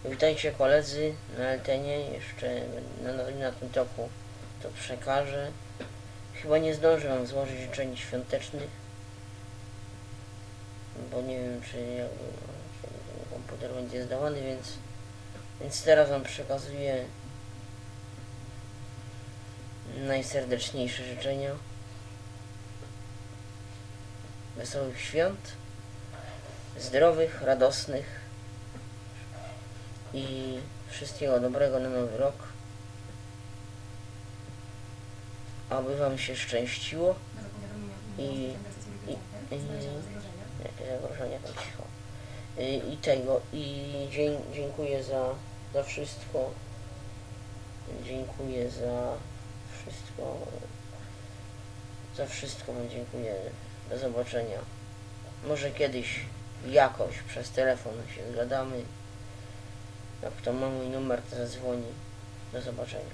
Witajcie koledzy na Eltenie, jeszcze na tym toku to przekażę. Chyba nie zdążę wam złożyć życzeń świątecznych, bo nie wiem, czy jakby komputer będzie zdawany, więc teraz wam przekazuję najserdeczniejsze życzenia. Wesołych świąt, zdrowych, radosnych i wszystkiego dobrego na nowy rok. Aby wam się szczęściło i zagrożenia tam cicho. Dziękuję za wszystko. Dziękuję za wszystko wam dziękuję. Do zobaczenia. Może kiedyś jakoś przez telefon się zgadamy. Jak kto ma mój numer, to zadzwoni. Do zobaczenia.